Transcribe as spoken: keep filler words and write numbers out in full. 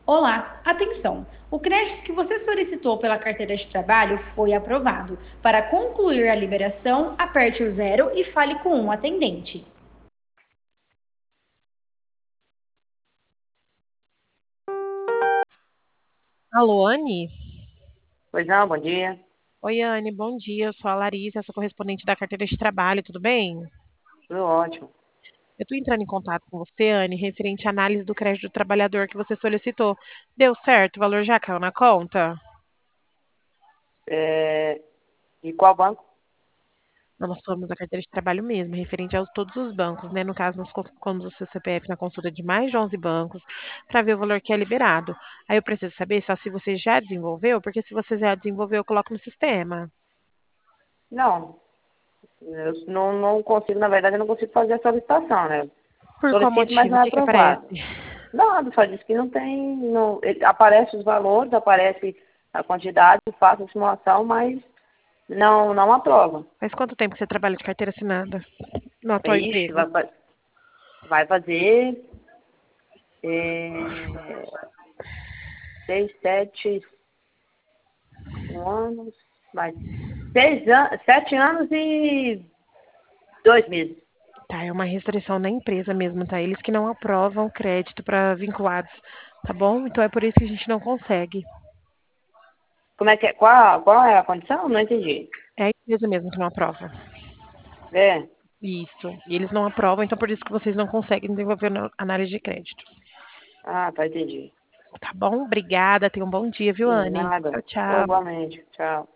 Olá, atenção! O crédito que você solicitou pela carteira de trabalho foi aprovado. Para concluir a liberação, aperte o zero e fale com um atendente. Alô, Anne? Pois não, bom dia. Oi, Anne, bom dia. Eu sou a Larissa, sou correspondente da carteira de trabalho, tudo bem? Tudo ótimo. Eu estou entrando em contato com você, Anne, referente à análise do crédito do trabalhador que você solicitou. Deu certo? O valor já caiu na conta? É, e qual banco? Nós somos a carteira de trabalho mesmo, referente a todos os bancos, né? No caso, nós colocamos o seu C P F na consulta de mais de onze bancos para ver o valor que é liberado. Aí eu preciso saber só se você já desenvolveu, porque se você já desenvolveu, eu coloco no sistema. Não, eu não, não consigo, na verdade, eu não consigo fazer a solicitação, né? Por qual Solicito, mas motivo? não O é que que aparece? aprovado. Nada, só diz que não tem, não, ele- aparece os valores, aparece a quantidade, faço a simulação, mas não, não aprova. Faz quanto tempo que você trabalha de carteira assinada no atual Ixi, emprego? vai, fa- vai fazer é, seis, sete anos, mais seis anos, sete anos e dois meses. Tá, é uma restrição da empresa mesmo, tá? Eles que não aprovam crédito para vinculados, tá bom? Então é por isso que a gente não consegue. Como é que é? Qual, qual é a condição? Não entendi. É a empresa mesmo que não aprova. É. Isso. E eles não aprovam, então por isso que vocês não conseguem desenvolver a análise de crédito. Ah, tá, entendi. Tá bom? Obrigada. Tenha um bom dia, viu, Anne? Nada. Tchau, tchau. Igualmente. Tchau.